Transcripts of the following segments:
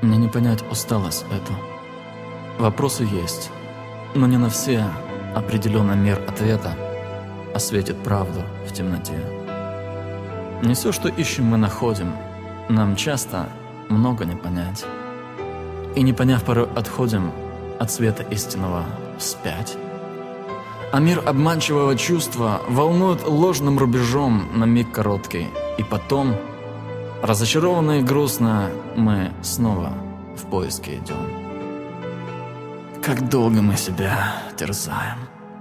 Мне не понять усталость эту. Вопросы есть, но не на все определенно мир ответа осветит правду в темноте. Не все, что ищем, мы находим. Нам часто много не понять. И не поняв, порой отходим от света истинного вспять. А мир обманчивого чувства волнует ложным рубежом на миг короткий. И потом, разочарованно и грустно, мы снова в поиске идем. Как долго мы себя терзаем.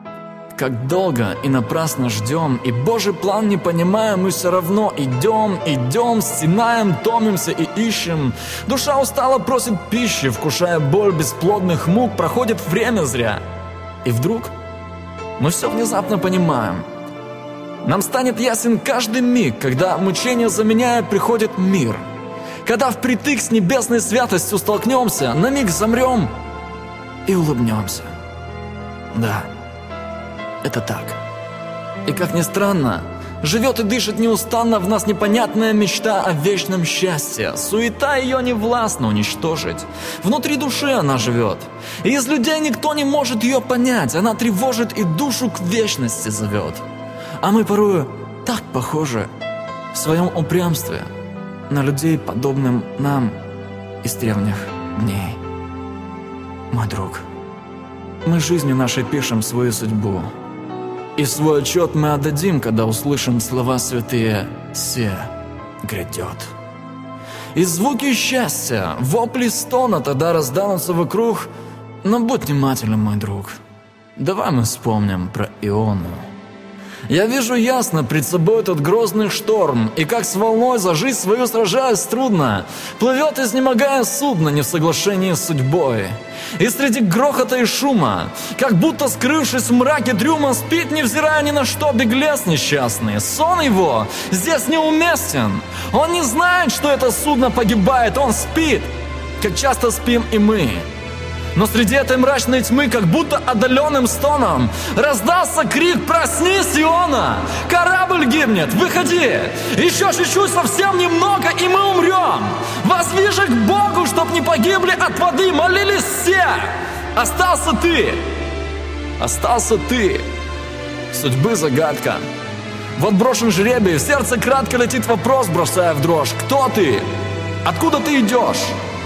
Как долго и напрасно ждем, и Божий план не понимаем, мы все равно идем, стенаем, томимся и ищем. Душа устала, просит пищи, вкушая боль бесплодных мук, проходит время зря. И вдруг мы все внезапно понимаем. Нам станет ясен каждый миг, когда мучение заменяя приходит мир. Когда впритык с небесной святостью столкнемся, на миг замрем и улыбнемся. Да, это так. И как ни странно, живет и дышит неустанно в нас непонятная мечта о вечном счастье. Суета ее не властна уничтожить. Внутри души она живет. И из людей никто не может ее понять. Она тревожит и душу к вечности зовет. А мы порою так похожи в своем упрямстве на людей, подобным нам из древних дней. Мой друг, мы жизнью нашей пишем свою судьбу. И свой отчет мы отдадим, когда услышим слова святые «Се грядет». И звуки счастья, вопли стона тогда разданутся вокруг. Но будь внимательным, мой друг. Давай мы вспомним про Иону. Я вижу ясно пред собой тот грозный шторм, и как с волной за жизнь свою сражаясь трудно, плывет, изнемогая судно, не в соглашении с судьбой. И среди грохота и шума, как будто скрывшись в мраке трюма, спит, невзирая ни на что, беглец несчастный. Сон его здесь неуместен. Он не знает, что это судно погибает, он спит, как часто спим и мы. Но среди этой мрачной тьмы, как будто отдаленным стоном, раздался крик: «Проснись, Иона! Корабль гибнет! Выходи! Еще чуть-чуть, совсем немного, и мы умрем! Возвижи к Богу, чтоб не погибли от воды!» Молились все! Остался ты! Остался ты! Судьбы загадка. Вот брошен жребий, в сердце кратко летит вопрос, бросая в дрожь: кто ты? Откуда ты идешь?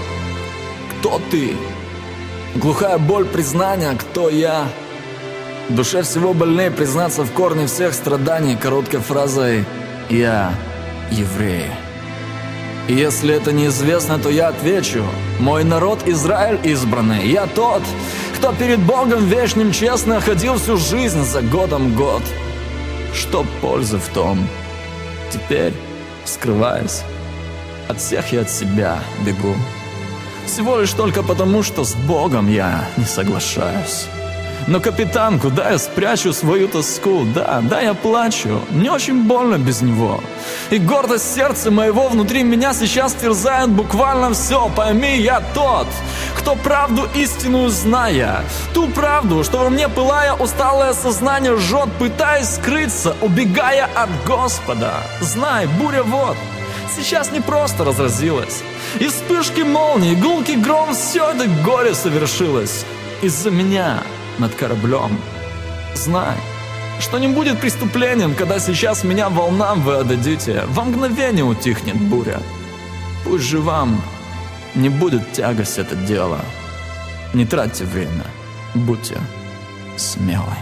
Кто ты? Глухая боль признания, кто я? В душе всего больнее признаться в корне всех страданий короткой фразой «Я еврей». И если это неизвестно, то я отвечу: мой народ Израиль избранный. Я тот, кто перед Богом вечным честно ходил всю жизнь за годом год. Что пользы в том? Теперь, скрываясь, от всех и от себя бегу. Всего лишь только потому, что с Богом я не соглашаюсь. Но, капитан, куда я спрячу свою тоску? Да, я плачу, мне очень больно без него. И гордость сердца моего внутри меня сейчас терзает буквально все. Пойми, я тот, кто правду истинную зная, ту правду, что во мне пылая усталое сознание жжет, пытаясь скрыться, убегая от Господа. Знай, буря вот сейчас не просто разразилась. И вспышки молнии, гулкий гром, все это горе совершилось из-за меня над кораблем. Знай, что не будет преступлением, когда сейчас меня волнам вы отдадите. Во мгновение утихнет буря. Пусть же вам не будет тягость это дело. Не тратьте время, будьте смелы.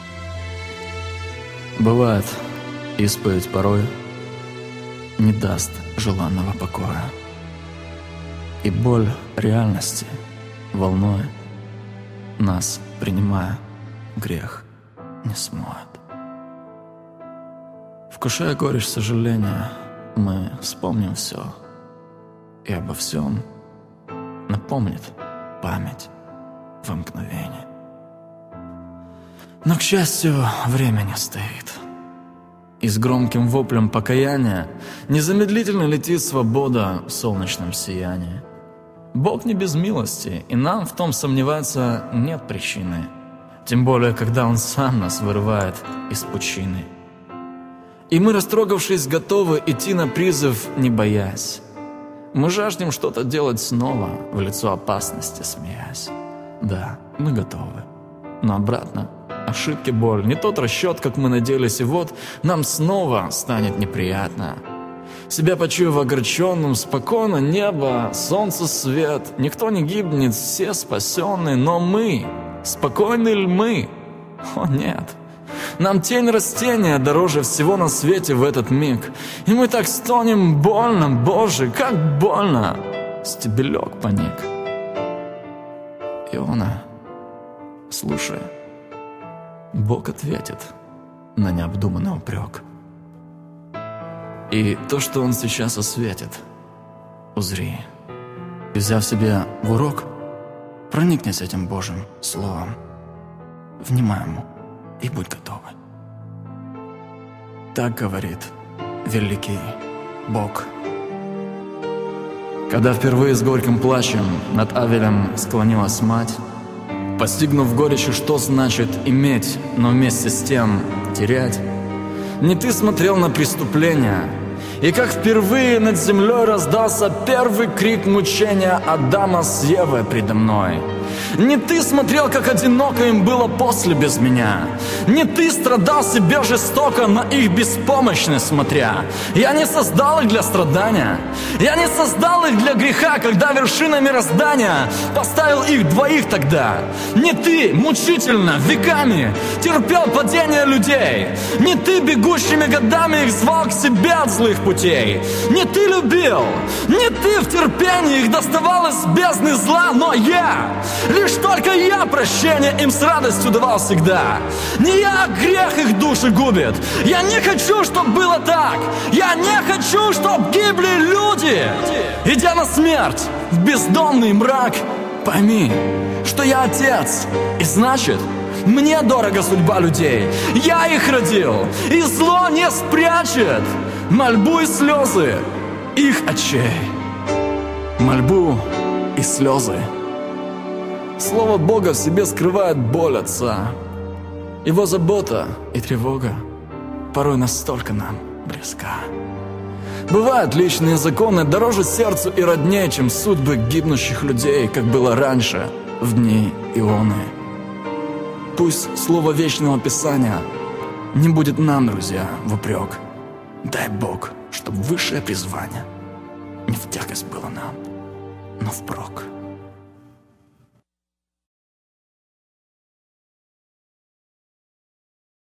Бывает, исповедь порой не даст желанного покоя. И боль реальности, волной нас принимая, грех не смоет. Вкушая горечь сожаления, мы вспомним все, и обо всем напомнит память во мгновение. Но, к счастью, время не стоит. И с громким воплем покаяния незамедлительно летит свобода в солнечном сиянии. Бог не без милости, и нам в том сомневаться нет причины. Тем более, когда Он сам нас вырывает из пучины. И мы, растрогавшись, готовы идти на призыв, не боясь. Мы жаждем что-то делать снова, в лицо опасности смеясь. Да, мы готовы. Но обратно ошибки, боль, не тот расчет, как мы надеялись, и вот нам снова станет неприятно. Себя почуяв огорченным, спокойно небо, солнце, свет, никто не гибнет, все спасенные, но мы, спокойны ли мы? О нет, нам тень растения дороже всего на свете в этот миг, и мы так стонем больно, Боже, как больно, стебелек поник. Иона, слушай, Бог ответит на необдуманный упрек. И то, что Он сейчас осветит, узри. И взяв себе в урок, проникнись этим Божьим Словом. Внимай Ему и будь готовы. Так говорит великий Бог. Когда впервые с горьким плачем над Авелем склонилась мать, постигнув горечи, что значит иметь, но вместе с тем терять, не ты смотрел на преступления, и как впервые над землей раздался первый крик мучения Адама с Евой предо мной. Не ты смотрел, как одиноко им было после без меня. Не ты страдал себе жестоко, на их беспомощность смотря. Я не создал их для страдания. Я не создал их для греха, когда вершина мироздания поставил их двоих тогда. Не ты мучительно, веками терпел падение людей. Не ты бегущими годами их звал к себе от злых путей. Не ты любил, не ты в терпении их доставал из бездны зла, но я, лишь только я прощение им с радостью давал всегда. Не я, грех их души губит. Я не хочу, чтоб было так. Я не хочу, чтоб гибли люди. Идя на смерть в бездонный мрак, пойми, что я отец, и значит, мне дорога судьба людей. Я их родил, и зло не спрячет мольбу и слезы их очей. Мольбу и слезы. Слово Бога в себе скрывает боль Отца. Его забота и тревога порой настолько нам близка. Бывают личные законы дороже сердцу и роднее, чем судьбы гибнущих людей, как было раньше, в дни Ионы. Пусть слово вечного Писания не будет нам, друзья, в упрек. Дай Бог, чтоб высшее призвание не в тягость было нам, но впрок.